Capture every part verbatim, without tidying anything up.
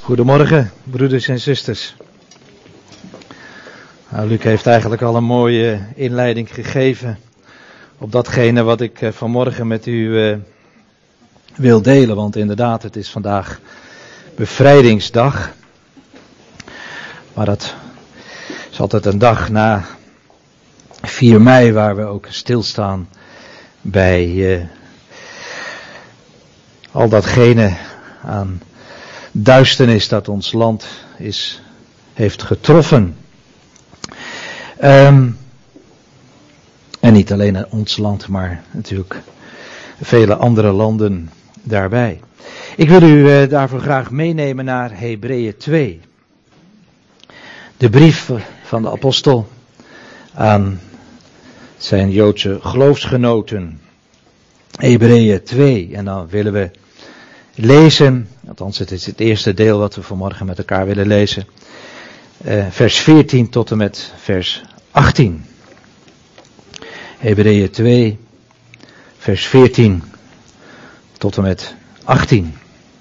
Goedemorgen, broeders en zusters. Nou, Luc heeft eigenlijk al een mooie inleiding gegeven op datgene wat ik vanmorgen met u uh, wil delen. Want inderdaad, het is vandaag bevrijdingsdag. Maar dat is altijd een dag na vier mei waar we ook stilstaan bij uh, al datgene aan duisternis dat ons land is, heeft getroffen. Um, en niet alleen ons land, maar natuurlijk vele andere landen daarbij. Ik wil u uh, daarvoor graag meenemen naar Hebreeën twee. De brief van de apostel aan zijn Joodse geloofsgenoten. Hebreeën twee. En dan willen we lezen, althans het is het eerste deel wat we vanmorgen met elkaar willen lezen. Uh, vers veertien tot en met vers achttien. Hebreeën twee, vers veertien tot en met achttien.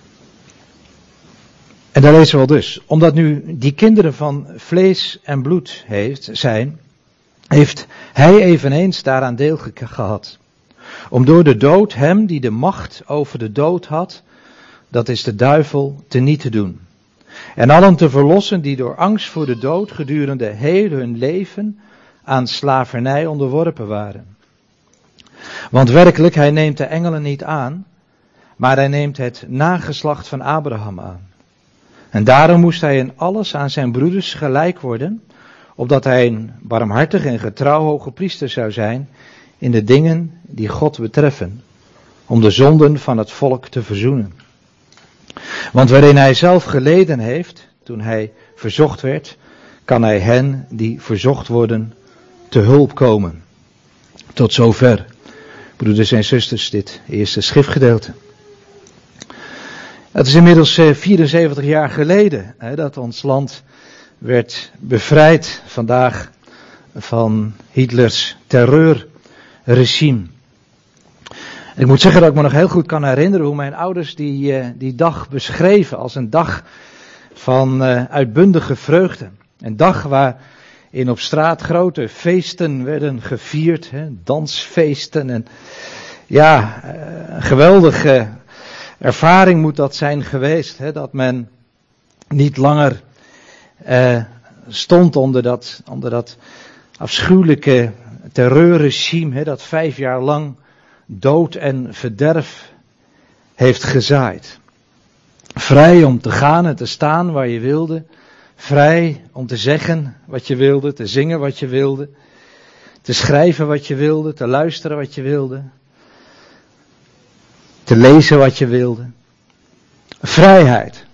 En daar lezen we al dus. Omdat nu die kinderen van vlees en bloed heeft, zijn, heeft hij eveneens daaraan deel ge- gehad. Om door de dood hem die de macht over de dood had, dat is de duivel, teniet te doen. En allen te verlossen die door angst voor de dood gedurende heel hun leven aan slavernij onderworpen waren. Want werkelijk, hij neemt de engelen niet aan, maar hij neemt het nageslacht van Abraham aan. En daarom moest hij in alles aan zijn broeders gelijk worden, opdat hij een barmhartig en getrouw hoge priester zou zijn in de dingen die God betreffen, om de zonden van het volk te verzoenen. Want waarin hij zelf geleden heeft, toen hij verzocht werd, kan hij hen die verzocht worden te hulp komen. Tot zover, broeders en zusters, dit eerste schriftgedeelte. Het is inmiddels vierenzeventig jaar geleden hè, dat ons land werd bevrijd vandaag van Hitlers terreurregime. Ik moet zeggen dat ik me nog heel goed kan herinneren hoe mijn ouders die, uh, die dag beschreven als een dag van uh, uitbundige vreugde. Een dag waarin op straat grote feesten werden gevierd, hè, dansfeesten. En ja, uh, een geweldige ervaring moet dat zijn geweest, hè, dat men niet langer uh, stond onder dat, onder dat afschuwelijke terreurregime, hè, dat vijf jaar lang dood en verderf heeft gezaaid. Vrij om te gaan en te staan waar je wilde. Vrij om te zeggen wat je wilde, te zingen wat je wilde. Te schrijven wat je wilde, te luisteren wat je wilde. Te lezen wat je wilde. Vrijheid.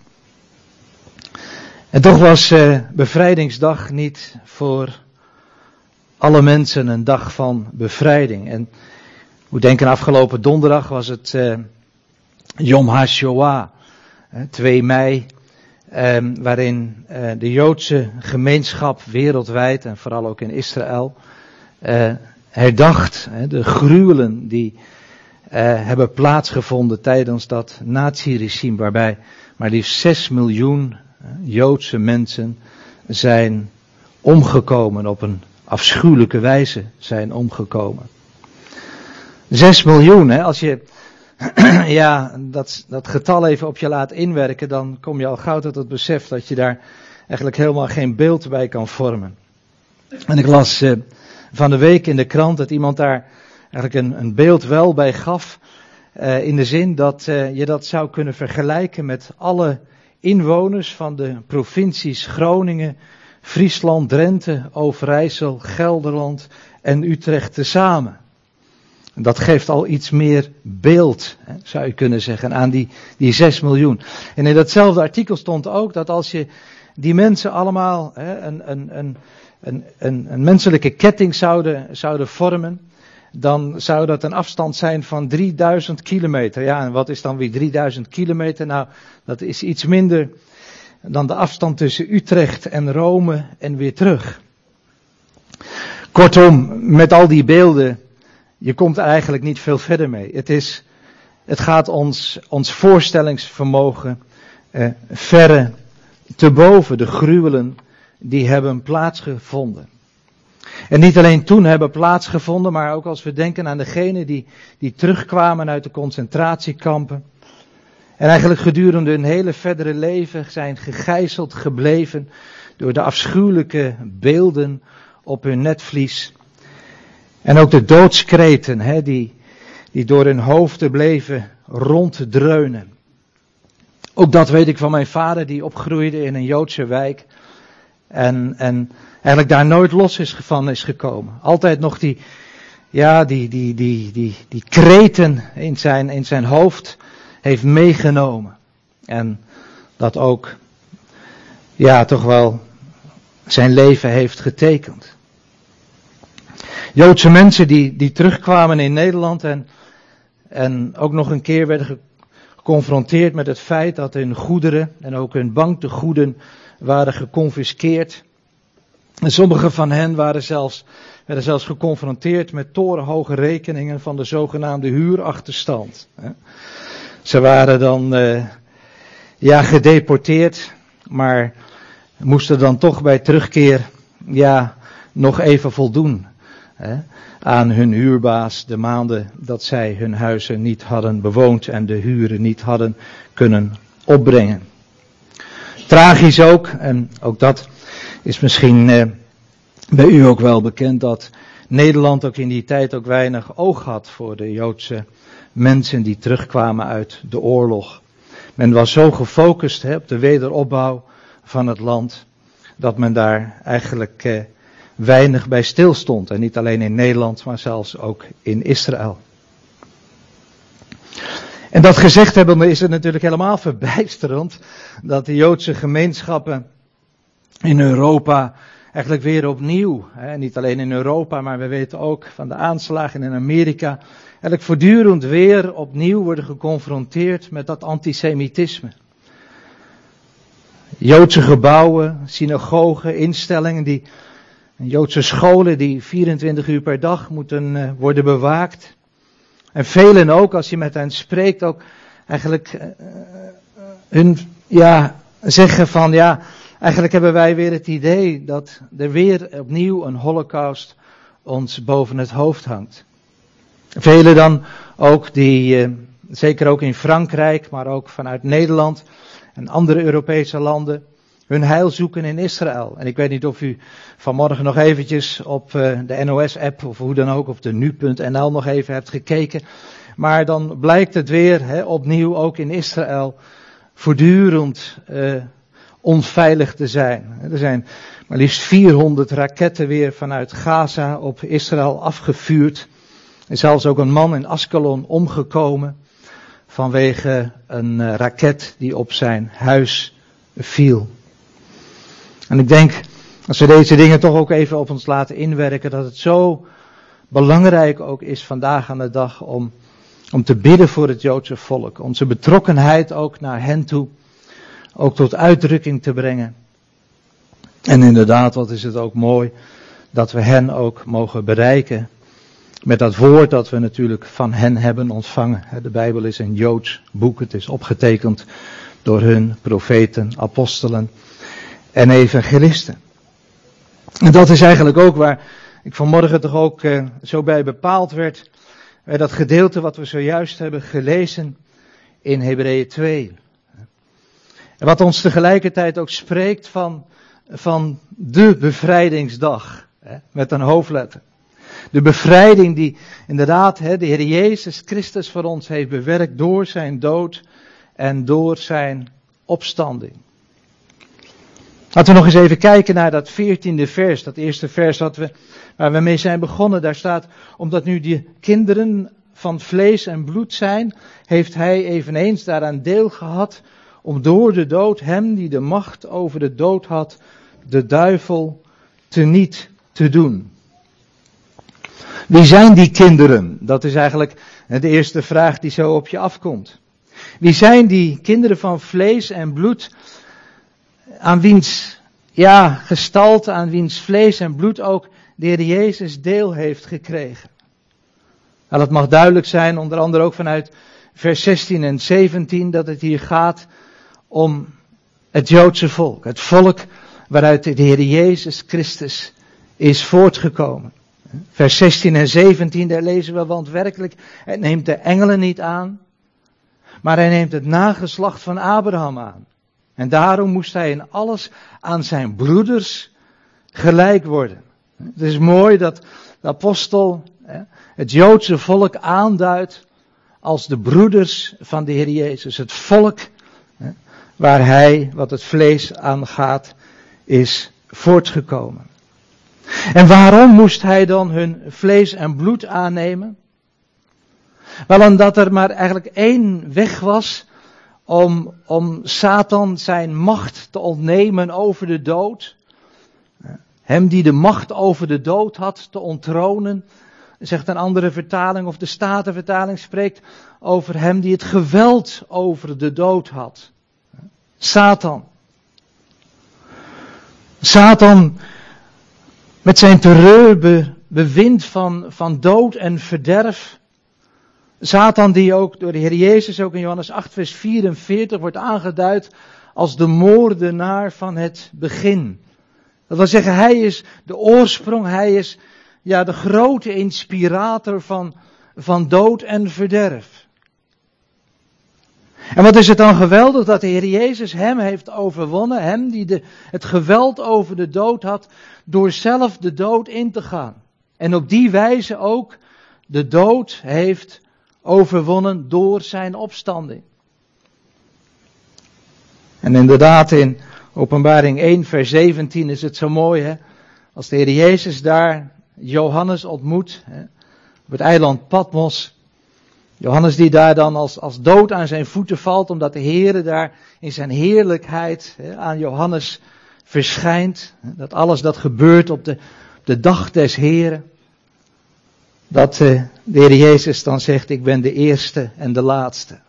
En toch was uh, bevrijdingsdag niet voor alle mensen een dag van bevrijding. En ik moet denken, afgelopen donderdag was het uh, Yom HaShoah, uh, twee mei, uh, waarin uh, de Joodse gemeenschap wereldwijd en vooral ook in Israël uh, herdacht uh, de gruwelen die uh, hebben plaatsgevonden tijdens dat nazi-regime, waarbij maar liefst zes miljoen uh, Joodse mensen zijn omgekomen, op een afschuwelijke wijze zijn omgekomen. Zes miljoen, hè? Als je ja, dat, dat getal even op je laat inwerken, dan kom je al gauw tot het besef dat je daar eigenlijk helemaal geen beeld bij kan vormen. En ik las uh, van de week in de krant dat iemand daar eigenlijk een, een beeld wel bij gaf, uh, in de zin dat uh, je dat zou kunnen vergelijken met alle inwoners van de provincies Groningen, Friesland, Drenthe, Overijssel, Gelderland en Utrecht tezamen. Dat geeft al iets meer beeld, zou je kunnen zeggen, aan die, die zes miljoen. En in datzelfde artikel stond ook dat als je die mensen allemaal hè, een, een, een, een, een, een menselijke ketting zouden, zouden vormen, dan zou dat een afstand zijn van drieduizend kilometer. Ja, en wat is dan weer drieduizend kilometer? Nou, dat is iets minder dan de afstand tussen Utrecht en Rome en weer terug. Kortom, met al die beelden, je komt er eigenlijk niet veel verder mee. Het is, het gaat ons, ons voorstellingsvermogen uh, verre te boven de gruwelen die hebben plaatsgevonden. En niet alleen toen hebben plaatsgevonden, maar ook als we denken aan degenen die, die terugkwamen uit de concentratiekampen. En eigenlijk gedurende hun hele verdere leven zijn gegijzeld gebleven door de afschuwelijke beelden op hun netvlies. En ook de doodskreten hè, die, die door hun hoofden bleven ronddreunen. Ook dat weet ik van mijn vader die opgroeide in een Joodse wijk. En, en eigenlijk daar nooit los is, van is gekomen. Altijd nog die, ja, die, die, die, die, die kreten in zijn, in zijn hoofd heeft meegenomen. En dat ook, ja, toch wel zijn leven heeft getekend. Joodse mensen die, die terugkwamen in Nederland en, en ook nog een keer werden geconfronteerd met het feit dat hun goederen en ook hun banktegoeden waren geconfiskeerd. En sommige van hen waren zelfs, werden zelfs geconfronteerd met torenhoge rekeningen van de zogenaamde huurachterstand. Ze waren dan uh, ja, gedeporteerd, maar moesten dan toch bij terugkeer ja, nog even voldoen hè, aan hun huurbaas de maanden dat zij hun huizen niet hadden bewoond en de huren niet hadden kunnen opbrengen. Tragisch ook, en ook dat is misschien uh, bij u ook wel bekend, dat Nederland ook in die tijd ook weinig oog had voor de Joodse mensen die terugkwamen uit de oorlog. Men was zo gefocust hè, op de wederopbouw van het land, dat men daar eigenlijk uh, weinig bij stilstond. En niet alleen in Nederland, maar zelfs ook in Israël. En dat gezegd hebbende is het natuurlijk helemaal verbijsterend dat de Joodse gemeenschappen in Europa eigenlijk weer opnieuw, hè, niet alleen in Europa, maar we weten ook van de aanslagen in Amerika, eigenlijk voortdurend weer opnieuw worden geconfronteerd met dat antisemitisme. Joodse gebouwen, synagogen, instellingen, die, Joodse scholen die vierentwintig uur per dag moeten uh, worden bewaakt. En velen ook, als je met hen spreekt, ook eigenlijk uh, hun ja, zeggen van ja, eigenlijk hebben wij weer het idee dat er weer opnieuw een holocaust ons boven het hoofd hangt. Velen dan ook die, uh, zeker ook in Frankrijk, maar ook vanuit Nederland en andere Europese landen, hun heil zoeken in Israël. En ik weet niet of u vanmorgen nog eventjes op uh, de N O S-app of hoe dan ook op de nu punt n l nog even hebt gekeken. Maar dan blijkt het weer hè, opnieuw ook in Israël voortdurend uh, onveilig te zijn. Er zijn maar liefst vierhonderd raketten weer vanuit Gaza op Israël afgevuurd. Er is zelfs ook een man in Askelon omgekomen vanwege een uh, raket die op zijn huis viel. En ik denk, als we deze dingen toch ook even op ons laten inwerken, dat het zo belangrijk ook is vandaag aan de dag om, om te bidden voor het Joodse volk. Onze betrokkenheid ook naar hen toe, ook tot uitdrukking te brengen. En inderdaad, wat is het ook mooi, dat we hen ook mogen bereiken met dat woord dat we natuurlijk van hen hebben ontvangen. De Bijbel is een Joods boek, het is opgetekend door hun profeten, apostelen en evangelisten. En dat is eigenlijk ook waar ik vanmorgen toch ook uh, zo bij bepaald werd, bij dat gedeelte wat we zojuist hebben gelezen in Hebreeën twee. En wat ons tegelijkertijd ook spreekt van, van de bevrijdingsdag, hè, met een hoofdletter. De bevrijding die inderdaad hè, de Heer Jezus Christus voor ons heeft bewerkt door zijn dood en door zijn opstanding. Laten we nog eens even kijken naar dat veertiende vers, dat eerste vers wat we, waar we mee zijn begonnen. Daar staat, omdat nu die kinderen van vlees en bloed zijn, heeft hij eveneens daaraan deel gehad om door de dood hem die de macht over de dood had, de duivel teniet te doen. Wie zijn die kinderen? Dat is eigenlijk de eerste vraag die zo op je afkomt. Wie zijn die kinderen van vlees en bloed, aan wiens ja, gestalte, aan wiens vlees en bloed ook de Heer Jezus deel heeft gekregen? Nou, dat mag duidelijk zijn, onder andere ook vanuit vers zestien en zeventien, dat het hier gaat om het Joodse volk. Het volk waaruit de Heer Jezus Christus is voortgekomen. Vers zestien en zeventien, daar lezen we, want werkelijk, het neemt de engelen niet aan, maar hij neemt het nageslacht van Abraham aan. En daarom moest hij in alles aan zijn broeders gelijk worden. Het is mooi dat de apostel het Joodse volk aanduidt als de broeders van de Heer Jezus. Het volk waar hij, wat het vlees aangaat, is voortgekomen. En waarom moest hij dan hun vlees en bloed aannemen? Wel omdat er maar eigenlijk één weg was om, om Satan zijn macht te ontnemen over de dood. Hem die de macht over de dood had te onttronen. Zegt een andere vertaling, of de Statenvertaling spreekt over hem die het geweld over de dood had. Satan. Satan met zijn terreurbewind van, van dood en verderf. Satan die ook door de Heer Jezus, ook in Johannes acht vers vierenveertig, wordt aangeduid als de moordenaar van het begin. Dat wil zeggen, hij is de oorsprong, hij is ja, de grote inspirator van, van dood en verderf. En wat is het dan geweldig dat de Heer Jezus hem heeft overwonnen, hem die de, het geweld over de dood had, door zelf de dood in te gaan. En op die wijze ook de dood heeft overwonnen door zijn opstanding. En inderdaad in Openbaring één vers zeventien is het zo mooi, hè? Als de Heer Jezus daar Johannes ontmoet, hè, op het eiland Patmos. Johannes die daar dan als, als dood aan zijn voeten valt, omdat de Heere daar in zijn heerlijkheid hè, aan Johannes verschijnt. Hè, dat alles dat gebeurt op de, op de dag des Heeren. Dat uh, de Heer Jezus dan zegt, ik ben de eerste en de laatste.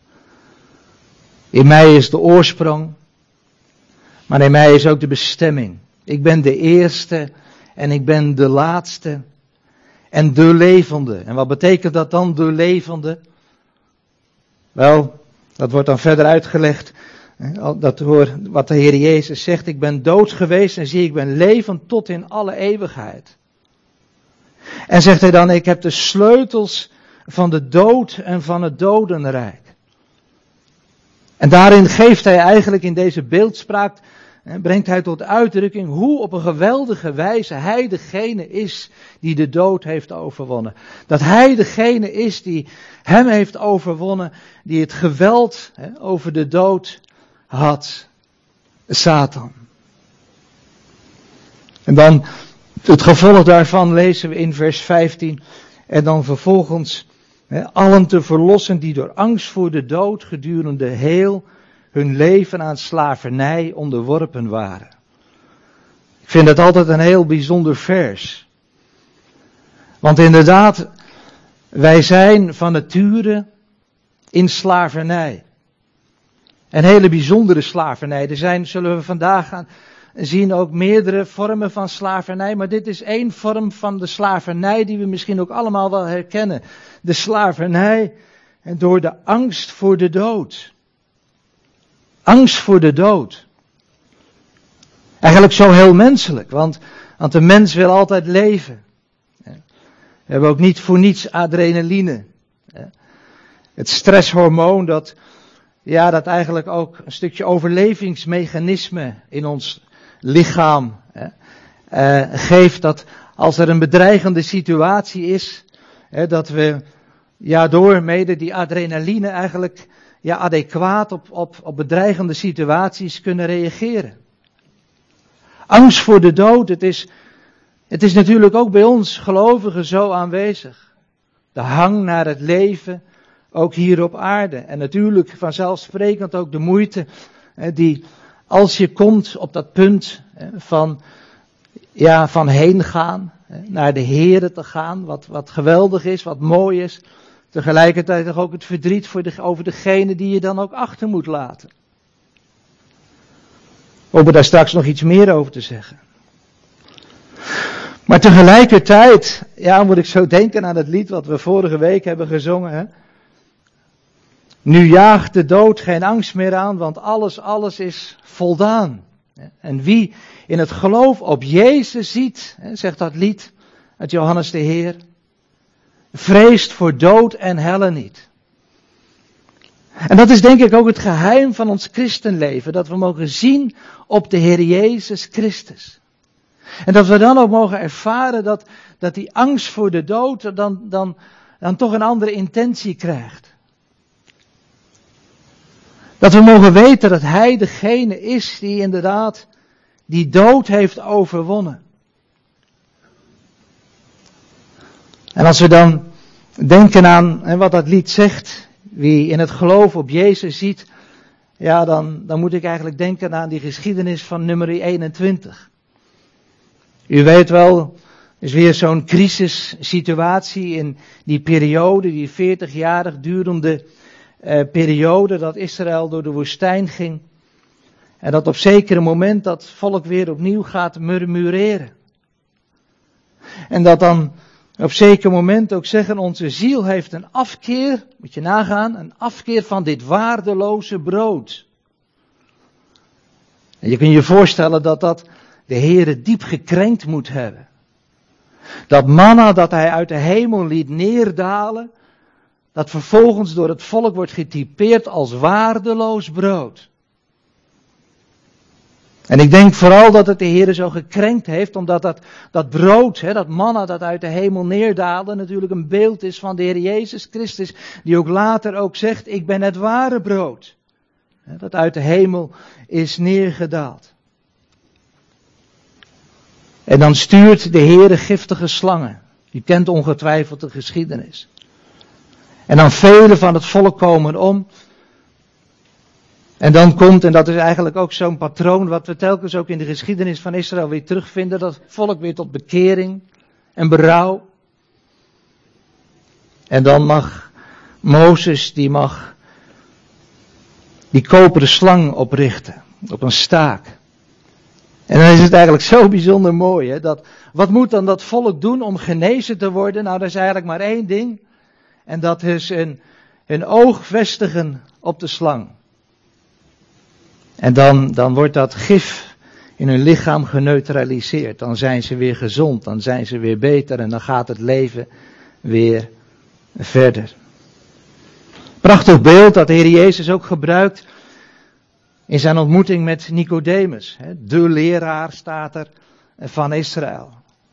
In mij is de oorsprong, maar in mij is ook de bestemming. Ik ben de eerste en ik ben de laatste en de levende. En wat betekent dat dan, de levende? Wel, dat wordt dan verder uitgelegd. Dat hoor wat de Heer Jezus zegt. Ik ben dood geweest en zie ik ben levend tot in alle eeuwigheid. En zegt hij dan, ik heb de sleutels van de dood en van het dodenrijk. En daarin geeft hij eigenlijk in deze beeldspraak, brengt hij tot uitdrukking hoe op een geweldige wijze hij degene is die de dood heeft overwonnen. Dat hij degene is die hem heeft overwonnen, die het geweld he, over de dood had. Satan. En dan het gevolg daarvan lezen we in vers vijftien. En dan vervolgens he, allen te verlossen die door angst voor de dood gedurende heel hun leven aan slavernij onderworpen waren. Ik vind dat altijd een heel bijzonder vers. Want inderdaad, wij zijn van nature in slavernij. Een hele bijzondere slavernij. Er zijn, zullen we vandaag gaan zien, ook meerdere vormen van slavernij. Maar dit is één vorm van de slavernij die we misschien ook allemaal wel herkennen. De slavernij door de angst voor de dood. Angst voor de dood. Eigenlijk zo heel menselijk, want, want de mens wil altijd leven. We hebben ook niet voor niets adrenaline. Het stresshormoon dat, ja, dat eigenlijk ook een stukje overlevingsmechanisme in ons lichaam eh, geeft. Dat als er een bedreigende situatie is, eh, dat we ja, door mede die adrenaline eigenlijk ja, adequaat op, op, op bedreigende situaties kunnen reageren. Angst voor de dood, het is, het is natuurlijk ook bij ons gelovigen zo aanwezig. De hang naar het leven, ook hier op aarde. En natuurlijk vanzelfsprekend ook de moeite die als je komt op dat punt van, ja, van heen gaan, naar de Here te gaan, wat, wat geweldig is, wat mooi is. Tegelijkertijd toch ook het verdriet voor de, over degene die je dan ook achter moet laten. We hopen daar straks nog iets meer over te zeggen. Maar tegelijkertijd, ja, moet ik zo denken aan het lied wat we vorige week hebben gezongen. Hè? Nu jaagt de dood geen angst meer aan, want alles, alles is voldaan. En wie in het geloof op Jezus ziet, zegt dat lied uit Johannes de Heer, vreest voor dood en helle niet. En dat is denk ik ook het geheim van ons christenleven, dat we mogen zien op de Heer Jezus Christus. En dat we dan ook mogen ervaren dat, dat die angst voor de dood dan, dan, dan toch een andere intentie krijgt. Dat we mogen weten dat Hij degene is die inderdaad die dood heeft overwonnen. En als we dan denken aan en wat dat lied zegt, wie in het geloof op Jezus ziet, ja dan, dan moet ik eigenlijk denken aan die geschiedenis van nummer eenentwintig. U weet wel, er is weer zo'n crisissituatie in die periode, die veertigjarig durende uh, periode dat Israël door de woestijn ging. En dat op zekere moment dat volk weer opnieuw gaat murmureren. En dat dan op zeker moment ook zeggen, onze ziel heeft een afkeer, moet je nagaan, een afkeer van dit waardeloze brood. En je kunt je voorstellen dat dat de Heere diep gekrenkt moet hebben. Dat manna dat Hij uit de hemel liet neerdalen, dat vervolgens door het volk wordt getypeerd als waardeloos brood. En ik denk vooral dat het de Heere zo gekrenkt heeft, omdat dat, dat brood, hè, dat manna dat uit de hemel neerdaalde, natuurlijk een beeld is van de Heer Jezus Christus, die ook later ook zegt, ik ben het ware brood. Hè, dat uit de hemel is neergedaald. En dan stuurt de Heere giftige slangen. U kent ongetwijfeld de geschiedenis. En dan velen van het volk komen om. En dan komt, en dat is eigenlijk ook zo'n patroon wat we telkens ook in de geschiedenis van Israël weer terugvinden, dat volk weer tot bekering en berouw. En dan mag Mozes, die mag die koperen slang oprichten, op een staak. En dan is het eigenlijk zo bijzonder mooi, hè, dat wat moet dan dat volk doen om genezen te worden? Nou, dat is eigenlijk maar één ding. En dat is hun, hun oog vestigen op de slang. En dan, dan wordt dat gif in hun lichaam geneutraliseerd. Dan zijn ze weer gezond, dan zijn ze weer beter en dan gaat het leven weer verder. Prachtig beeld dat de Heer Jezus ook gebruikt in zijn ontmoeting met Nicodemus. De leraar staat er van Israël.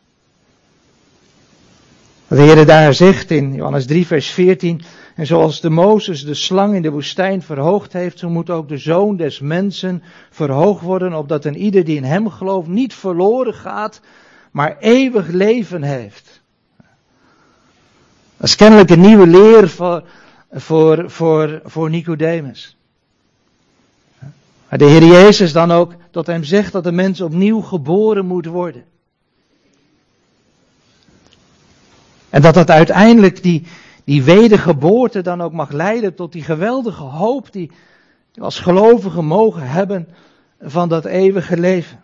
De Heer daar zegt in Johannes drie vers veertien... En zoals de Mozes de slang in de woestijn verhoogd heeft, zo moet ook de Zoon des Mensen verhoogd worden, opdat een ieder die in hem gelooft niet verloren gaat, maar eeuwig leven heeft. Dat is kennelijk een nieuwe leer voor, voor, voor, voor Nicodemus. Maar de Heer Jezus dan ook tot hem zegt dat de mens opnieuw geboren moet worden. En dat dat uiteindelijk die... Die wedergeboorte dan ook mag leiden tot die geweldige hoop die we als gelovigen mogen hebben van dat eeuwige leven.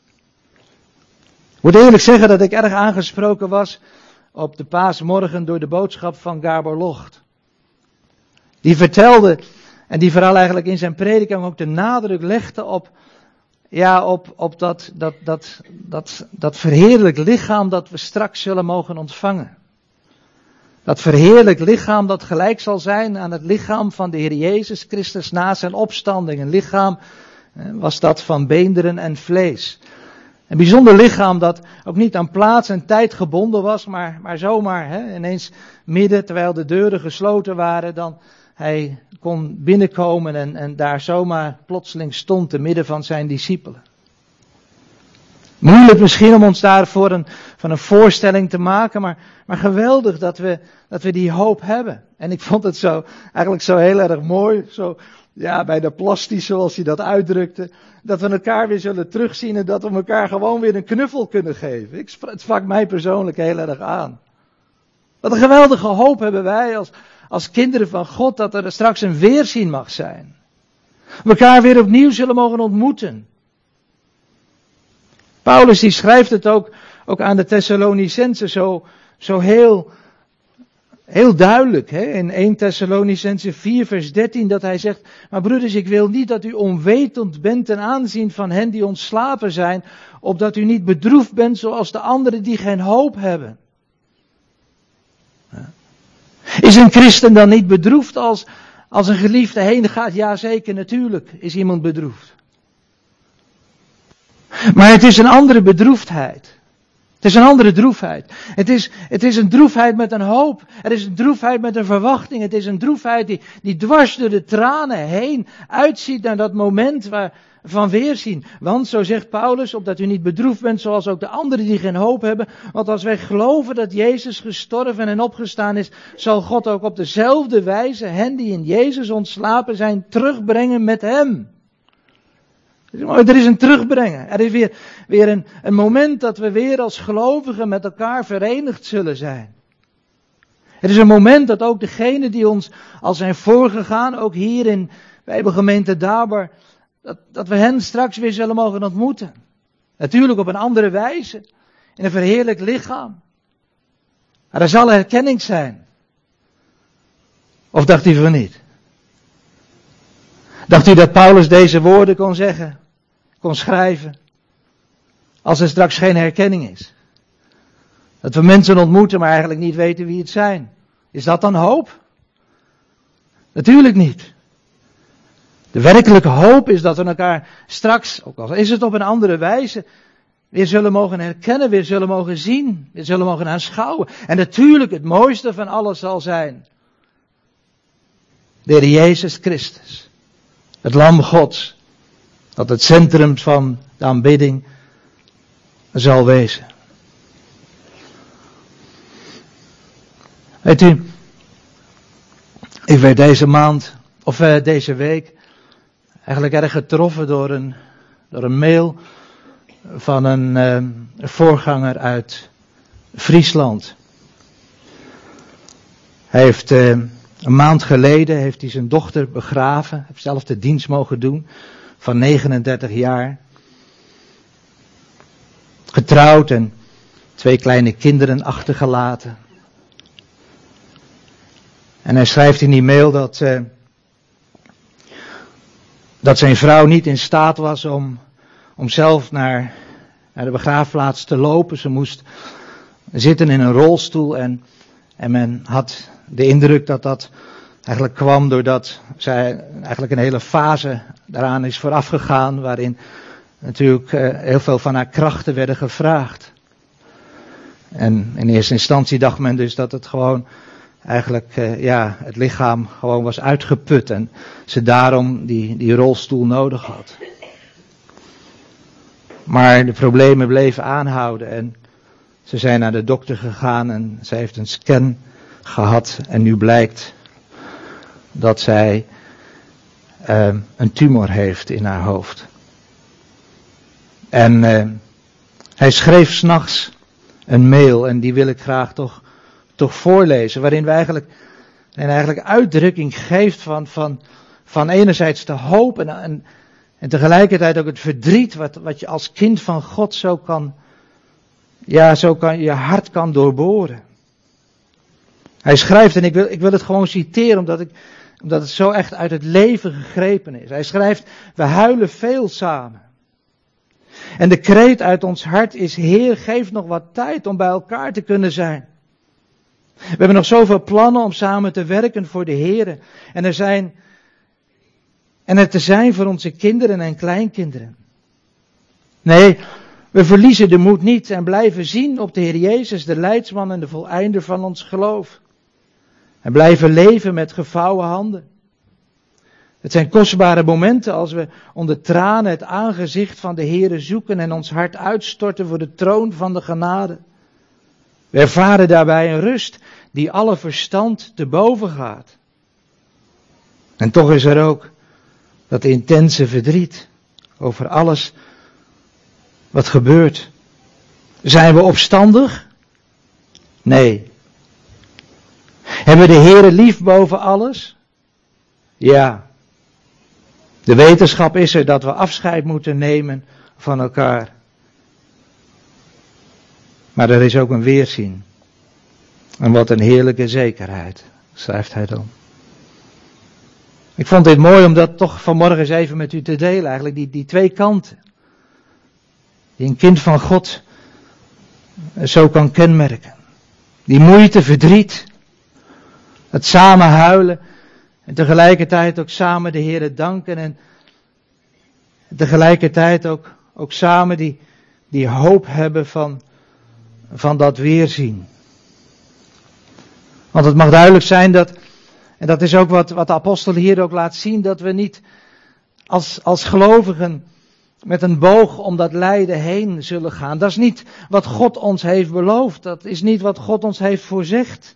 Ik moet eerlijk zeggen dat ik erg aangesproken was op de paasmorgen door de boodschap van Gabor Locht. Die vertelde en die vooral eigenlijk in zijn prediking ook de nadruk legde op, ja, op, op dat, dat, dat, dat, dat verheerlijk lichaam dat we straks zullen mogen ontvangen. Dat verheerlijk lichaam dat gelijk zal zijn aan het lichaam van de Heer Jezus Christus na zijn opstanding. Een lichaam was dat van beenderen en vlees. Een bijzonder lichaam dat ook niet aan plaats en tijd gebonden was, maar, maar zomaar hè, ineens midden terwijl de deuren gesloten waren, dan hij kon binnenkomen en, en daar zomaar plotseling stond te midden van zijn discipelen. Moeilijk misschien om ons daarvoor een, van een voorstelling te maken, maar, maar geweldig dat we, dat we die hoop hebben. En ik vond het zo, eigenlijk zo heel erg mooi, zo, ja, bij de plastisch zoals hij dat uitdrukte, dat we elkaar weer zullen terugzien en dat we elkaar gewoon weer een knuffel kunnen geven. Ik, het sprak mij persoonlijk heel erg aan. Wat een geweldige hoop hebben wij als, als kinderen van God, dat er straks een weerzien mag zijn. We elkaar weer opnieuw zullen mogen ontmoeten. Paulus die schrijft het ook, ook aan de Thessalonicenzen zo, zo heel, heel duidelijk hè, in eerste Thessalonicenzen vier vers dertien dat hij zegt, maar broeders, ik wil niet dat u onwetend bent ten aanzien van hen die ontslapen zijn, opdat u niet bedroefd bent zoals de anderen die geen hoop hebben. Is een christen dan niet bedroefd als, als een geliefde heen gaat? Ja, zeker, natuurlijk is iemand bedroefd. Maar het is een andere bedroefdheid. Het is een andere droefheid. Het is, het is een droefheid met een hoop. Het is een droefheid met een verwachting. Het is een droefheid die, die dwars door de tranen heen uitziet naar dat moment waar, van weerzien. Want, zo zegt Paulus, opdat u niet bedroefd bent zoals ook de anderen die geen hoop hebben. Want als wij geloven dat Jezus gestorven en opgestaan is, zal God ook op dezelfde wijze hen die in Jezus ontslapen zijn terugbrengen met hem. Er is een terugbrengen. Er is weer, weer een, een moment dat we weer als gelovigen met elkaar verenigd zullen zijn. Het is een moment dat ook degenen die ons al zijn voorgegaan, ook hier in Bijbelgemeente Daber, dat, dat we hen straks weer zullen mogen ontmoeten. Natuurlijk op een andere wijze, in een verheerlijkt lichaam. Maar er zal herkenning zijn. Of dacht u van niet? Dacht u dat Paulus deze woorden kon zeggen, kon schrijven, als er straks geen herkenning is? Dat we mensen ontmoeten, maar eigenlijk niet weten wie het zijn. Is dat dan hoop? Natuurlijk niet. De werkelijke hoop is dat we elkaar straks, ook al is het op een andere wijze, weer zullen mogen herkennen, weer zullen mogen zien, weer zullen mogen aanschouwen. En natuurlijk het mooiste van alles zal zijn de Heer Jezus Christus. Het lam Gods, dat het centrum van de aanbidding zal wezen. Weet u, ik werd deze maand, of uh, deze week, eigenlijk erg getroffen door een, door een mail van een uh, voorganger uit Friesland. Hij heeft uh, een maand geleden heeft hij zijn dochter begraven, heeft zelf de dienst mogen doen, van negenendertig jaar. Getrouwd en twee kleine kinderen achtergelaten. En hij schrijft in die mail dat, uh, dat zijn vrouw niet in staat was om, om zelf naar, naar de begraafplaats te lopen. Ze moest zitten in een rolstoel en, en men had de indruk dat dat eigenlijk kwam doordat zij eigenlijk een hele fase daaraan is vooraf gegaan, waarin natuurlijk uh, heel veel van haar krachten werden gevraagd. En in eerste instantie dacht men dus dat het gewoon eigenlijk, uh, ja, het lichaam gewoon was uitgeput en ze daarom die, die rolstoel nodig had. Maar de problemen bleven aanhouden en ze zijn naar de dokter gegaan en zij heeft een scan gehad en nu blijkt dat zij uh, een tumor heeft in haar hoofd. En uh, hij schreef 's nachts een mail en die wil ik graag toch, toch voorlezen, waarin we eigenlijk, en eigenlijk uitdrukking geeft van, van, van enerzijds de hoop en, en, en tegelijkertijd ook het verdriet wat, wat je als kind van God zo kan, ja, zo kan je hart kan doorboren. Hij schrijft, en ik wil, ik wil het gewoon citeren omdat, ik, omdat het zo echt uit het leven gegrepen is. Hij schrijft, we huilen veel samen. En de kreet uit ons hart is, Heer, geef nog wat tijd om bij elkaar te kunnen zijn. We hebben nog zoveel plannen om samen te werken voor de Heer. En er zijn, en er te zijn voor onze kinderen en kleinkinderen. Nee, we verliezen de moed niet en blijven zien op de Heer Jezus, de leidsman en de voleinder van ons geloof. En blijven leven met gevouwen handen. Het zijn kostbare momenten als we onder tranen het aangezicht van de Heere zoeken en ons hart uitstorten voor de troon van de genade. We ervaren daarbij een rust die alle verstand te boven gaat. En toch is er ook dat intense verdriet over alles wat gebeurt. Zijn we opstandig? Nee. Hebben we de Heere lief boven alles? Ja. De wetenschap is er dat we afscheid moeten nemen van elkaar. Maar er is ook een weerzien. En wat een heerlijke zekerheid, schrijft hij dan. Ik vond dit mooi om dat toch vanmorgen eens even met u te delen. Eigenlijk die, die twee kanten. Die een kind van God zo kan kenmerken. Die moeite, verdriet. Het samen huilen. En tegelijkertijd ook samen de Heere danken. En tegelijkertijd ook, ook samen die, die hoop hebben van, van dat weerzien. Want het mag duidelijk zijn dat, en dat is ook wat, wat de apostel hier ook laat zien, dat we niet als, als gelovigen met een boog om dat lijden heen zullen gaan. Dat is niet wat God ons heeft beloofd. Dat is niet wat God ons heeft voorzegd.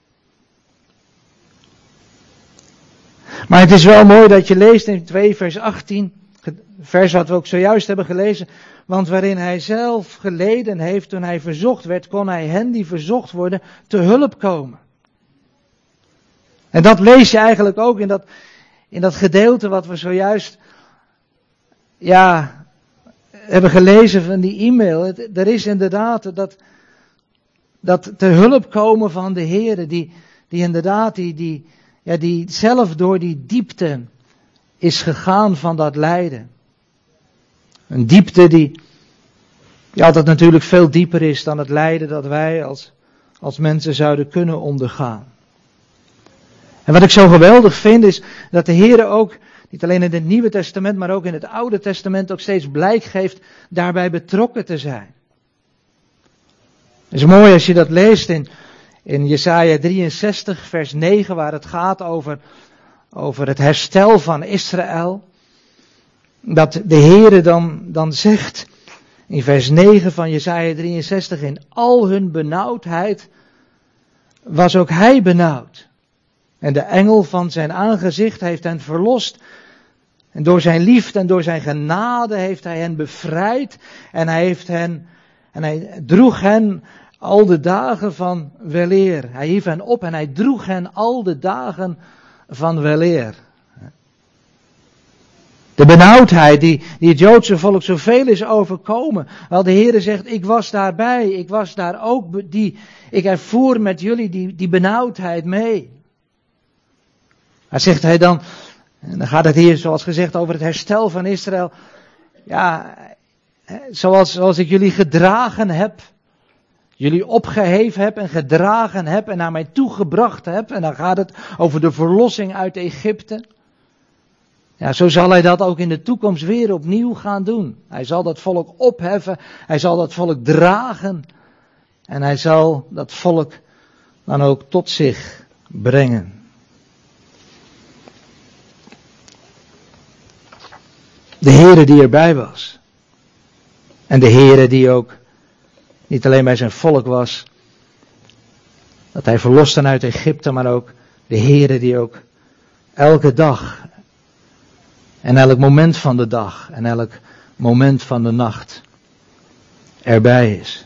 Maar het is wel mooi dat je leest in twee vers achttien, vers wat we ook zojuist hebben gelezen, want waarin hij zelf geleden heeft toen hij verzocht werd, kon hij hen die verzocht worden te hulp komen. En dat lees je eigenlijk ook in dat, in dat gedeelte wat we zojuist ja, hebben gelezen van die e-mail. Het, er is inderdaad dat, dat te hulp komen van de Heere, die, die inderdaad die, die, ja, die zelf door die diepte is gegaan van dat lijden. Een diepte die, die altijd natuurlijk veel dieper is dan het lijden dat wij als, als mensen zouden kunnen ondergaan. En wat ik zo geweldig vind is dat de Heere ook, niet alleen in het Nieuwe Testament, maar ook in het Oude Testament ook steeds blijk geeft daarbij betrokken te zijn. Het is mooi als je dat leest in, in Jesaja drieënzestig vers negen, waar het gaat over, over het herstel van Israël. Dat de Heere dan, dan zegt in vers negen van Jesaja drieënzestig, in al hun benauwdheid was ook hij benauwd. En de engel van zijn aangezicht heeft hen verlost. En door zijn liefde en door zijn genade heeft hij hen bevrijd. En hij heeft hen, en hij droeg hen al de dagen van weleer. Hij hief hen op en hij droeg hen al de dagen van weleer. De benauwdheid die, die het Joodse volk zoveel is overkomen. Wel, de Heere zegt, ik was daarbij. Ik was daar ook, die, ik ervoer met jullie die, die benauwdheid mee. Maar zegt hij dan, en dan gaat het hier zoals gezegd over het herstel van Israël. Ja, zoals, zoals ik jullie gedragen heb. Jullie opgeheven heb en gedragen heb en naar mij toegebracht heb. En dan gaat het over de verlossing uit Egypte. Ja, zo zal hij dat ook in de toekomst weer opnieuw gaan doen. Hij zal dat volk opheffen. Hij zal dat volk dragen. En hij zal dat volk dan ook tot zich brengen. De Heere die erbij was. En de Heere die ook niet alleen bij zijn volk was. Dat hij verloste uit Egypte, maar ook de Heere die ook elke dag en elk moment van de dag en elk moment van de nacht erbij is.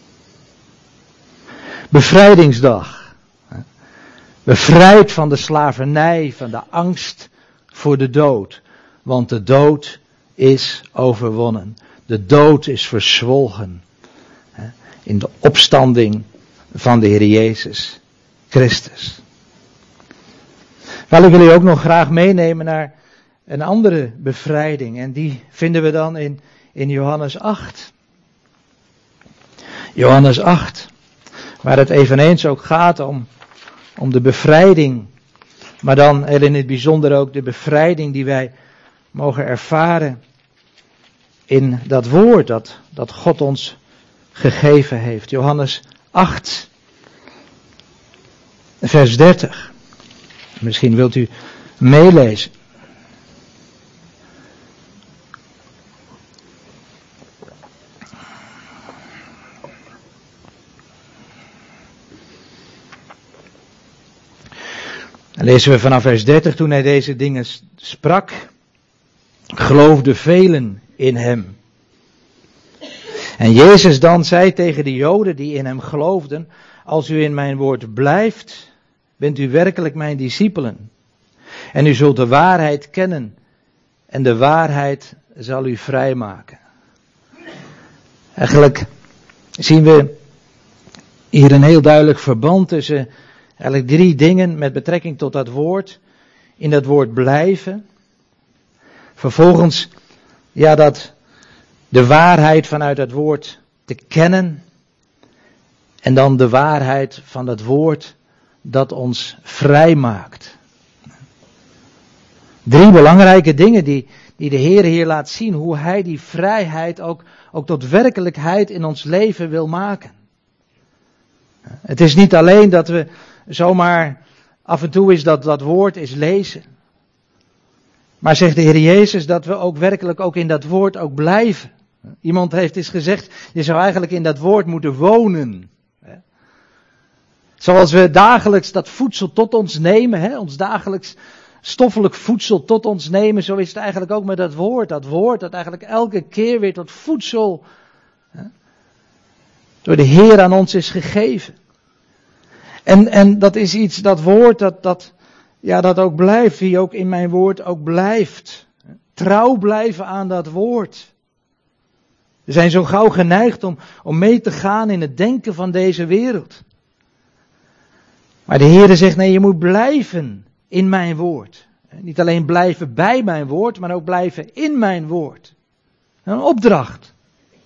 Bevrijdingsdag. Bevrijd van de slavernij, van de angst voor de dood. Want de dood is overwonnen. De dood is verzwolgen. In de opstanding van de Heer Jezus Christus. Wel, ik wil u ook nog graag meenemen naar een andere bevrijding. En die vinden we dan in, in Johannes acht. Johannes acht. Waar het eveneens ook gaat om, om de bevrijding. Maar dan heel in het bijzonder ook de bevrijding die wij mogen ervaren in dat woord dat, dat God ons gegeven heeft. Johannes acht, vers dertig. Misschien wilt u meelezen. Dan lezen we vanaf vers dertig, toen hij deze dingen sprak, geloofden velen in hem. En Jezus dan zei tegen de Joden die in hem geloofden, als u in mijn woord blijft, bent u werkelijk mijn discipelen. En u zult de waarheid kennen en de waarheid zal u vrijmaken. Eigenlijk zien we hier een heel duidelijk verband tussen eigenlijk drie dingen met betrekking tot dat woord. In dat woord blijven. Vervolgens, ja, dat de waarheid vanuit dat woord te kennen. En dan de waarheid van dat woord dat ons vrij maakt. Drie belangrijke dingen die, die de Heer hier laat zien. Hoe Hij die vrijheid ook, ook tot werkelijkheid in ons leven wil maken. Het is niet alleen dat we zomaar af en toe is dat, dat woord is lezen. Maar zegt de Heer Jezus dat we ook werkelijk ook in dat woord ook blijven. Iemand heeft eens gezegd, je zou eigenlijk in dat woord moeten wonen. Zoals we dagelijks dat voedsel tot ons nemen, hè, ons dagelijks stoffelijk voedsel tot ons nemen, zo is het eigenlijk ook met dat woord. Dat woord dat eigenlijk elke keer weer tot voedsel hè, door de Heer aan ons is gegeven. En, en dat is iets, dat woord, dat, dat, ja, dat ook blijft, wie ook in mijn woord ook blijft. Trouw blijven aan dat woord. We zijn zo gauw geneigd om, om mee te gaan in het denken van deze wereld. Maar de Heer zegt, nee, je moet blijven in mijn woord. Niet alleen blijven bij mijn woord, maar ook blijven in mijn woord. Een opdracht.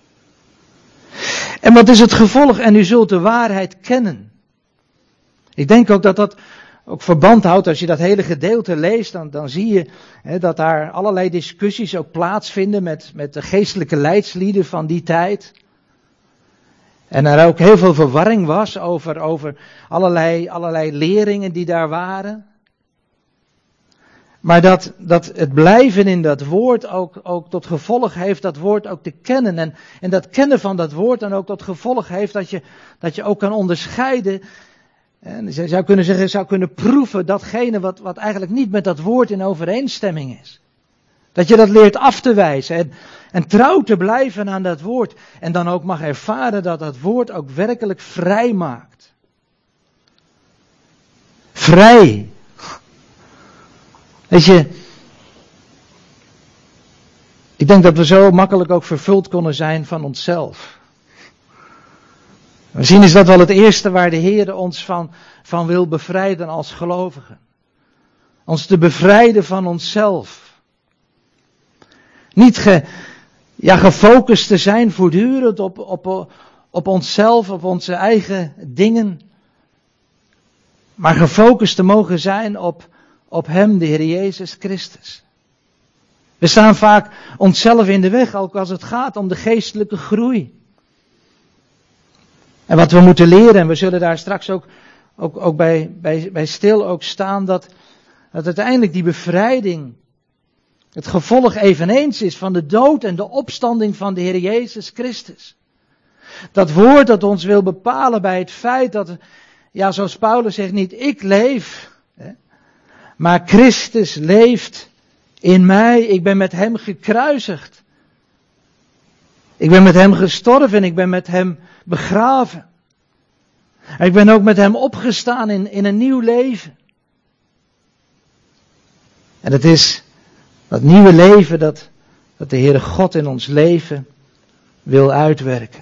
En wat is het gevolg? En u zult de waarheid kennen. Ik denk ook dat dat ook verband houdt, als je dat hele gedeelte leest, dan, dan zie je hè, dat daar allerlei discussies ook plaatsvinden met, met de geestelijke leidslieden van die tijd. En er ook heel veel verwarring was over, over allerlei, allerlei leringen die daar waren. Maar dat, dat het blijven in dat woord ook, ook tot gevolg heeft dat woord ook te kennen. En, en dat kennen van dat woord dan ook tot gevolg heeft dat je, dat je ook kan onderscheiden. En je zou kunnen zeggen, je zou kunnen proeven datgene wat, wat eigenlijk niet met dat woord in overeenstemming is. Dat je dat leert af te wijzen en, en trouw te blijven aan dat woord. En dan ook mag ervaren dat dat woord ook werkelijk vrij maakt. Vrij. Weet je, ik denk dat we zo makkelijk ook vervuld konden zijn van onszelf. Misschien is dat wel het eerste waar de Heer ons van, van wil bevrijden als gelovigen. Ons te bevrijden van onszelf. Niet ge, ja, gefocust te zijn voortdurend op, op, op onszelf, op onze eigen dingen. Maar gefocust te mogen zijn op, op Hem, de Heer Jezus Christus. We staan vaak onszelf in de weg, ook als het gaat om de geestelijke groei. En wat we moeten leren, en we zullen daar straks ook, ook, ook bij, bij, bij stil ook staan, dat, dat uiteindelijk die bevrijding het gevolg eveneens is van de dood en de opstanding van de Heer Jezus Christus. Dat woord dat ons wil bepalen bij het feit dat, ja, zoals Paulus zegt, niet ik leef, hè, maar Christus leeft in mij. Ik ben met Hem gekruisigd. Ik ben met Hem gestorven en ik ben met Hem begraven. Ik ben ook met Hem opgestaan in, in een nieuw leven. En het is dat nieuwe leven dat, dat de Heere God in ons leven wil uitwerken.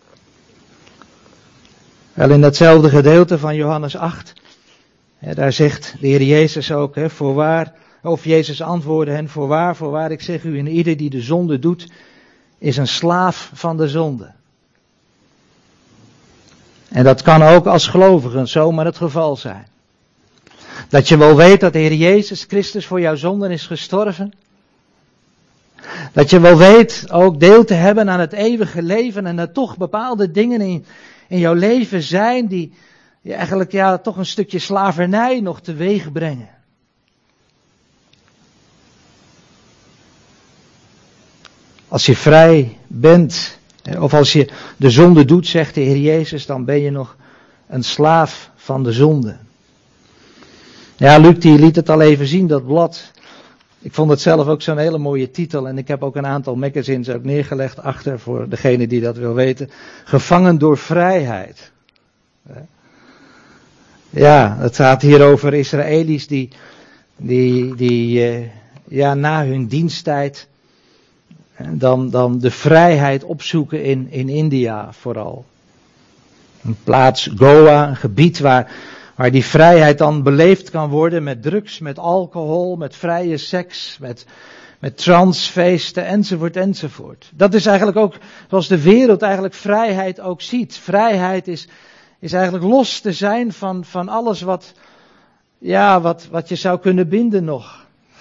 Wel in datzelfde gedeelte van Johannes acht, hè, daar zegt de Heer Jezus ook, hè, voorwaar, of Jezus antwoordde hen, voorwaar, voorwaar, ik zeg u, en ieder die de zonde doet, is een slaaf van de zonde. En dat kan ook als gelovige zomaar het geval zijn. Dat je wel weet dat de Heer Jezus Christus voor jouw zonden is gestorven. Dat je wel weet ook deel te hebben aan het eeuwige leven en dat toch bepaalde dingen in, in jouw leven zijn die, die eigenlijk ja, toch een stukje slavernij nog teweeg brengen. Als je vrij bent, of als je de zonde doet, zegt de Heer Jezus, dan ben je nog een slaaf van de zonde. Ja, Luc die liet het al even zien, dat blad. Ik vond het zelf ook zo'n hele mooie titel en ik heb ook een aantal magazines ook neergelegd achter voor degene die dat wil weten. Gevangen door vrijheid. Ja, het gaat hier over Israëli's die, die, die ja, na hun diensttijd dan, dan de vrijheid opzoeken in, in India vooral. Een plaats, Goa, een gebied waar, waar die vrijheid dan beleefd kan worden met drugs, met alcohol, met vrije seks, met, met transfeesten enzovoort enzovoort. Dat is eigenlijk ook zoals de wereld eigenlijk vrijheid ook ziet. Vrijheid is, is eigenlijk los te zijn van, van alles wat, ja, wat, wat je zou kunnen binden nog.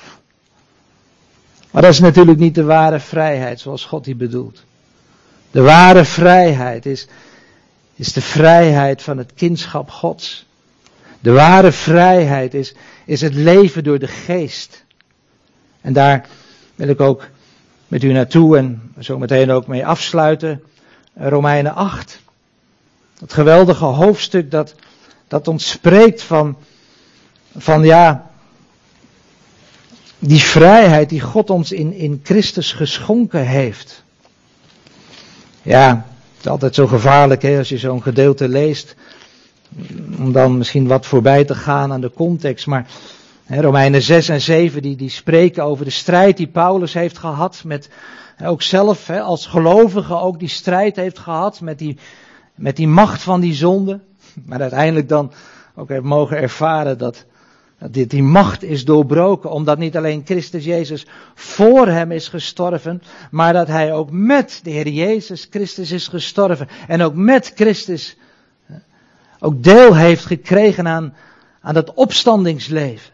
Maar dat is natuurlijk niet de ware vrijheid zoals God die bedoelt. De ware vrijheid is, is de vrijheid van het kindschap Gods. De ware vrijheid is, is het leven door de geest. En daar wil ik ook met u naartoe en zo meteen ook mee afsluiten. Romeinen acht. Het geweldige hoofdstuk dat, dat ons spreekt van, van ja, die vrijheid die God ons in, in Christus geschonken heeft. Ja, het is altijd zo gevaarlijk hè, als je zo'n gedeelte leest. Om dan misschien wat voorbij te gaan aan de context. Maar hè, Romeinen zes en zeven die, die spreken over de strijd die Paulus heeft gehad. Met hè, ook zelf hè, als gelovige ook die strijd heeft gehad met die, met die macht van die zonde. Maar uiteindelijk dan ook heeft mogen ervaren dat, dat dit, die macht is doorbroken. Omdat niet alleen Christus Jezus voor hem is gestorven. Maar dat hij ook met de Heer Jezus Christus is gestorven. En ook met Christus ook deel heeft gekregen aan, aan dat opstandingsleven.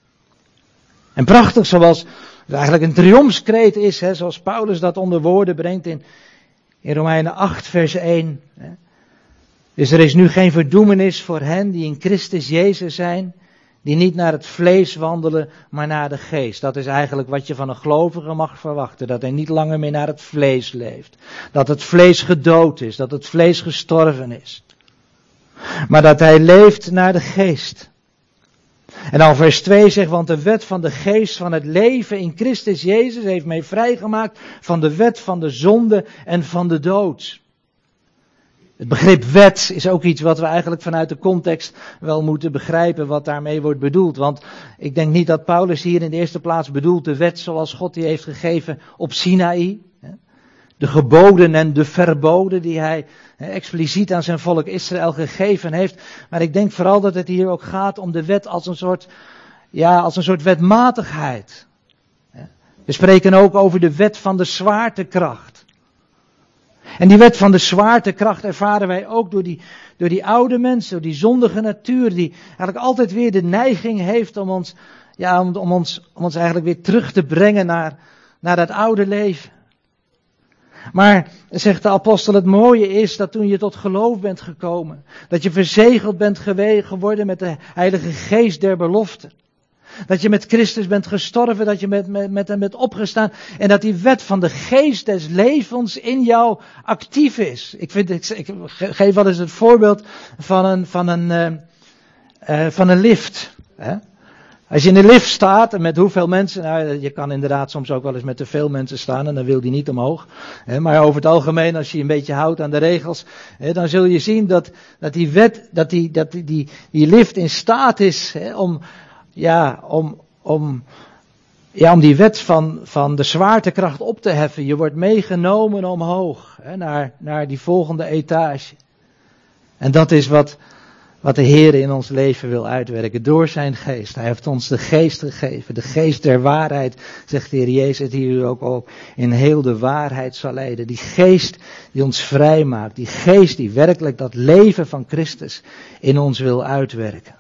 En prachtig zoals het eigenlijk een triomfskreet is, hè, zoals Paulus dat onder woorden brengt in, in Romeinen acht vers één. Hè. Dus er is nu geen verdoemenis voor hen die in Christus Jezus zijn, die niet naar het vlees wandelen, maar naar de geest. Dat is eigenlijk wat je van een gelovige mag verwachten, dat hij niet langer meer naar het vlees leeft. Dat het vlees gedood is, dat het vlees gestorven is. Maar dat hij leeft naar de geest. En dan vers twee zegt, want de wet van de geest van het leven in Christus Jezus heeft mij vrijgemaakt van de wet van de zonde en van de dood. Het begrip wet is ook iets wat we eigenlijk vanuit de context wel moeten begrijpen wat daarmee wordt bedoeld. Want ik denk niet dat Paulus hier in de eerste plaats bedoelt de wet zoals God die heeft gegeven op Sinaï. De geboden en de verboden die hij expliciet aan zijn volk Israël gegeven heeft. Maar ik denk vooral dat het hier ook gaat om de wet als een soort, ja, als een soort wetmatigheid. We spreken ook over de wet van de zwaartekracht. En die wet van de zwaartekracht ervaren wij ook door die, door die oude mens, door die zondige natuur, die eigenlijk altijd weer de neiging heeft om ons, ja, om, om ons, om ons eigenlijk weer terug te brengen naar, naar dat oude leven. Maar, zegt de apostel, het mooie is dat toen je tot geloof bent gekomen, dat je verzegeld bent geworden met de Heilige Geest der belofte. Dat je met Christus bent gestorven, dat je met, met, met hem bent opgestaan en dat die wet van de Geest des levens in jou actief is. Ik, vind, ik, ik geef wel eens het voorbeeld van een, van een, uh, uh, van een lift. Hè? Als je in de lift staat en met hoeveel mensen, nou, je kan inderdaad soms ook wel eens met te veel mensen staan en dan wil die niet omhoog. Hè, maar over het algemeen, als je een beetje houdt aan de regels, hè, dan zul je zien dat, dat die wet, dat die, dat die, die, die lift in staat is hè, om, ja, om, om, ja, om die wet van, van de zwaartekracht op te heffen. Je wordt meegenomen omhoog hè, naar, naar die volgende etage. En dat is wat... Wat de Heer in ons leven wil uitwerken door zijn geest. Hij heeft ons de geest gegeven. De geest der waarheid, zegt de Heer Jezus, die u ook, ook in heel de waarheid zal leiden. Die geest die ons vrijmaakt. Die geest die werkelijk dat leven van Christus in ons wil uitwerken.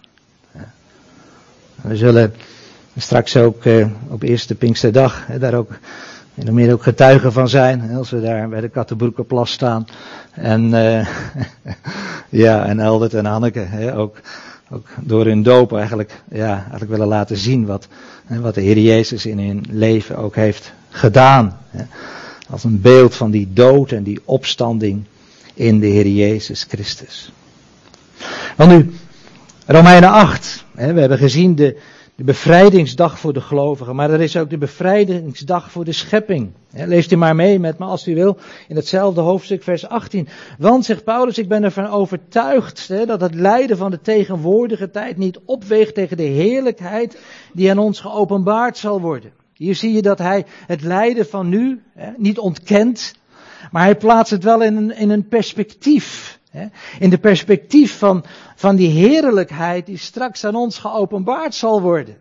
We zullen straks ook eh, op eerste Pinksterdag eh, daar ook in de meer ook getuigen van zijn. Als we daar bij de Kattenbroekenplas staan. En uh, ja, en Eldert en Hanneke hè, ook, ook door hun doop eigenlijk, ja, eigenlijk willen laten zien wat, hè, wat de Heer Jezus in hun leven ook heeft gedaan. Hè, als een beeld van die dood en die opstanding in de Heer Jezus Christus. Want nu, Romeinen acht. Hè, we hebben gezien de, de bevrijdingsdag voor de gelovigen. Maar er is ook de bevrijdingsdag voor de schepping. Hè, leest u maar mee met me als u wil. In hetzelfde hoofdstuk vers achttien. Want, zegt Paulus, ik ben ervan overtuigd hè, dat het lijden van de tegenwoordige tijd niet opweegt tegen de heerlijkheid die aan ons geopenbaard zal worden. Hier zie je dat hij het lijden van nu hè, niet ontkent. Maar hij plaatst het wel in een, in een perspectief. In de perspectief van, van die heerlijkheid die straks aan ons geopenbaard zal worden.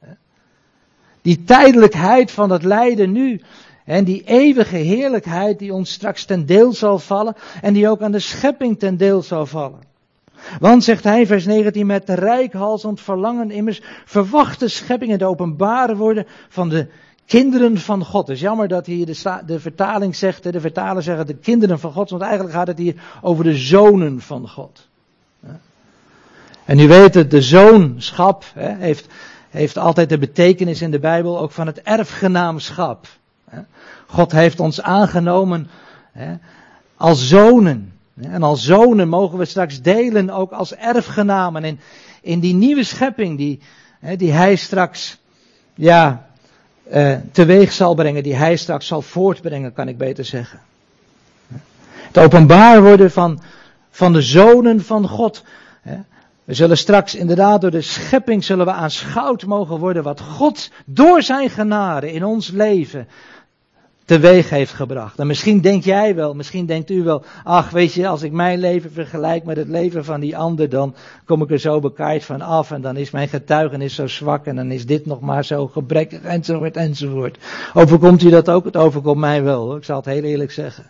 Die tijdelijkheid van het lijden nu. En die eeuwige heerlijkheid die ons straks ten deel zal vallen. En die ook aan de schepping ten deel zal vallen. Want, zegt hij, vers negentien, met de reikhalzend verlangen immers verwacht de schepping het openbare worden van de kinderen van God. Het is jammer dat hier de, de vertaling zegt, de vertaler zeggen de kinderen van God, want eigenlijk gaat het hier over de zonen van God. En u weet het, de zoonschap hè, heeft, heeft altijd de betekenis in de Bijbel ook van het erfgenaamschap. God heeft ons aangenomen hè, als zonen. En als zonen mogen we straks delen ook als erfgenamen in, in die nieuwe schepping die, die hij straks ja, uh, teweeg zal brengen, die hij straks zal voortbrengen, kan ik beter zeggen. Het openbaar worden van, van de zonen van God. We zullen straks inderdaad door de schepping zullen we aanschouwd mogen worden wat God door zijn genade in ons leven teweeg heeft gebracht. En misschien denk jij wel, misschien denkt u wel, ach weet je, als ik mijn leven vergelijk met het leven van die ander, dan kom ik er zo bekaaid van af en dan is mijn getuigenis zo zwak en dan is dit nog maar zo gebrekkig enzovoort enzovoort. Overkomt u dat ook? Het overkomt mij wel hoor, ik zal het heel eerlijk zeggen.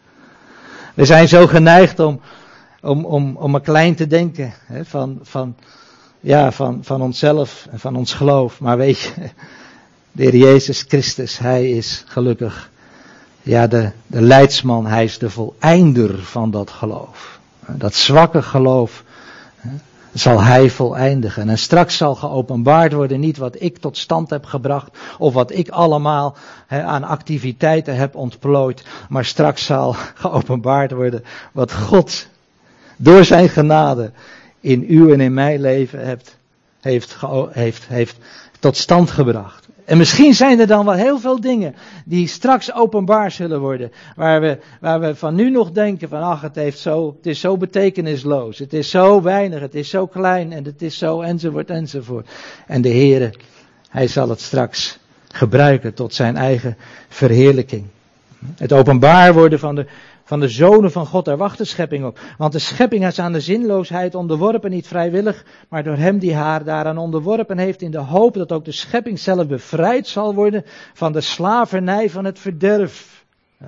We zijn zo geneigd om, om, om, om maar klein te denken hè, van, van, ja, van, van onszelf en van ons geloof, maar weet je, de Heer Jezus Christus, Hij is gelukkig, ja, de, de leidsman, Hij is de voleinder van dat geloof. Dat zwakke geloof zal Hij voleindigen. En straks zal geopenbaard worden niet wat ik tot stand heb gebracht, of wat ik allemaal he, aan activiteiten heb ontplooid, maar straks zal geopenbaard worden wat God door zijn genade in uw en in mijn leven heeft, heeft, heeft, heeft tot stand gebracht. En misschien zijn er dan wel heel veel dingen die straks openbaar zullen worden. Waar we, waar we van nu nog denken van ach het, heeft zo, het is zo betekenisloos. Het is zo weinig, het is zo klein en het is zo enzovoort enzovoort. En de Heere, Hij zal het straks gebruiken tot zijn eigen verheerlijking. Het openbaar worden van de, van de zonen van God, daar wacht de schepping op. Want de schepping is aan de zinloosheid onderworpen, niet vrijwillig, maar door hem die haar daaraan onderworpen heeft, in de hoop dat ook de schepping zelf bevrijd zal worden van de slavernij van het verderf.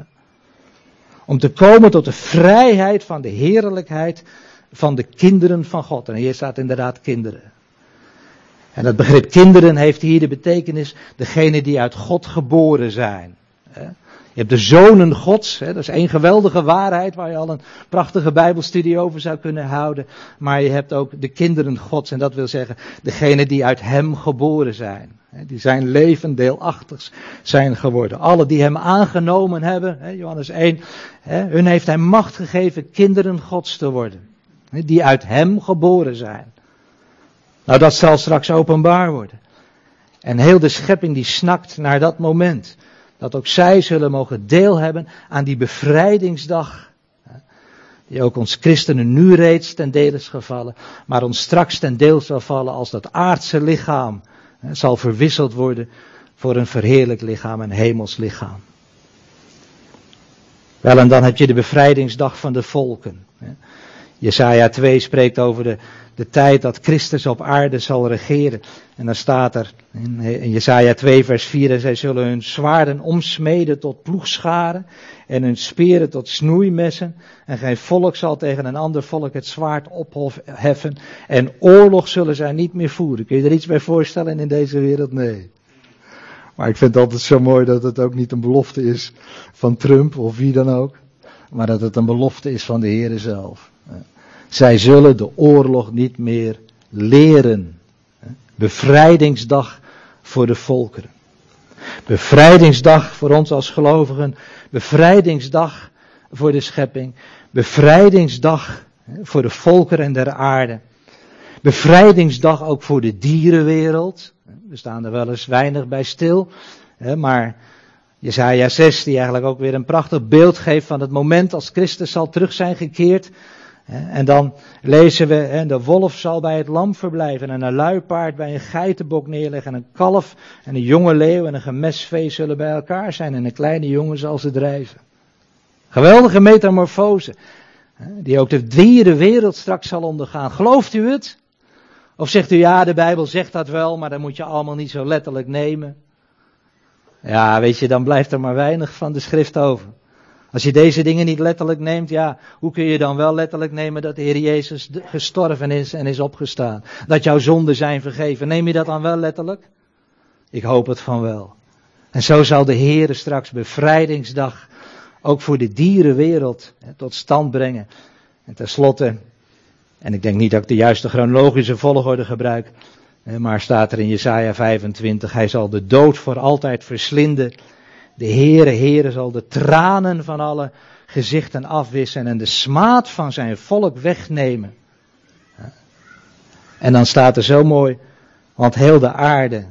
Om te komen tot de vrijheid van de heerlijkheid van de kinderen van God. En hier staat inderdaad kinderen. En dat begrip kinderen heeft hier de betekenis, degene die uit God geboren zijn. Je hebt de zonen Gods, hè, dat is één geweldige waarheid waar je al een prachtige Bijbelstudie over zou kunnen houden. Maar je hebt ook de kinderen Gods en dat wil zeggen degene die uit hem geboren zijn. Hè, die zijn leven deelachtig zijn geworden. Alle die hem aangenomen hebben, hè, Johannes één, hè, hun heeft hij macht gegeven kinderen Gods te worden. Hè, die uit hem geboren zijn. Nou dat zal straks openbaar worden. En heel de schepping die snakt naar dat moment. Dat ook zij zullen mogen deel hebben aan die bevrijdingsdag. Die ook ons christenen nu reeds ten deel is gevallen. Maar ons straks ten deel zal vallen als dat aardse lichaam hè, zal verwisseld worden voor een verheerlijk lichaam, een hemels lichaam. Wel en dan heb je de bevrijdingsdag van de volken. Jesaja twee spreekt over de, de tijd dat Christus op aarde zal regeren. En dan staat er in, in Jesaja twee vers vier, en zij zullen hun zwaarden omsmeden tot ploegscharen en hun speren tot snoeimessen. En geen volk zal tegen een ander volk het zwaard opheffen. En oorlog zullen zij niet meer voeren. Kun je er iets bij voorstellen in deze wereld? Nee. Maar ik vind het altijd zo mooi dat het ook niet een belofte is van Trump of wie dan ook. Maar dat het een belofte is van de Heere zelf. Zij zullen de oorlog niet meer leren. Bevrijdingsdag voor de volkeren. Bevrijdingsdag voor ons als gelovigen. Bevrijdingsdag voor de schepping. Bevrijdingsdag voor de volkeren en der aarde. Bevrijdingsdag ook voor de dierenwereld. We staan er wel eens weinig bij stil. Maar Jesaja zes die eigenlijk ook weer een prachtig beeld geeft van het moment als Christus zal terug zijn gekeerd. En dan lezen we, de wolf zal bij het lam verblijven en een luipaard bij een geitenbok neerleggen. En een kalf en een jonge leeuw en een gemesvee zullen bij elkaar zijn en een kleine jongen zal ze drijven. Geweldige metamorfose. Die ook de diere wereld straks zal ondergaan. Gelooft u het? Of zegt u ja, de Bijbel zegt dat wel, maar dat moet je allemaal niet zo letterlijk nemen. Ja, weet je, dan blijft er maar weinig van de schrift over. Als je deze dingen niet letterlijk neemt, ja, hoe kun je dan wel letterlijk nemen dat de Heer Jezus gestorven is en is opgestaan? Dat jouw zonden zijn vergeven. Neem je dat dan wel letterlijk? Ik hoop het van wel. En zo zal de Heer straks bevrijdingsdag ook voor de dierenwereld hè, tot stand brengen. En tenslotte, en ik denk niet dat ik de juiste chronologische volgorde gebruik, maar staat er in Jesaja vijfentwintig, hij zal de dood voor altijd verslinden. De Heere, Heere zal de tranen van alle gezichten afwissen en de smaad van zijn volk wegnemen. En dan staat er zo mooi, want heel de aarde,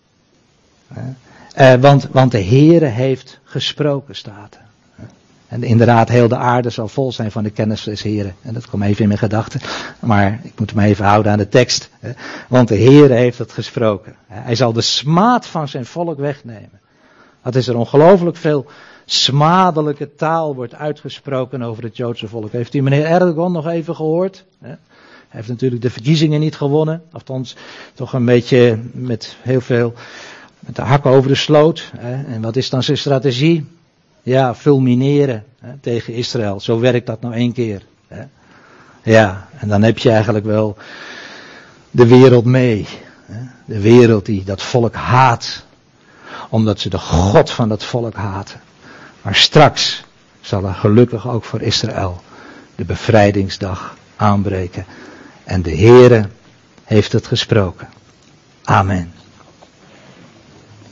eh, want, want de Heere heeft gesproken, staat er. En inderdaad, heel de aarde zal vol zijn van de kennis des Heren. En dat komt even in mijn gedachten. Maar ik moet me even houden aan de tekst. Hè. Want de Heere heeft het gesproken. Hij zal de smaad van zijn volk wegnemen. Dat is er ongelooflijk veel smadelijke taal wordt uitgesproken over het Joodse volk. Heeft u meneer Erdogan nog even gehoord? Hij heeft natuurlijk de verkiezingen niet gewonnen. Althans, toch een beetje met heel veel, met de hakken over de sloot. En wat is dan zijn strategie? Ja, fulmineren hè, tegen Israël. Zo werkt dat nou één keer. Hè. Ja, en dan heb je eigenlijk wel de wereld mee. Hè. De wereld die dat volk haat. Omdat ze de God van dat volk haten. Maar straks zal er gelukkig ook voor Israël de bevrijdingsdag aanbreken. En de Heere heeft het gesproken. Amen.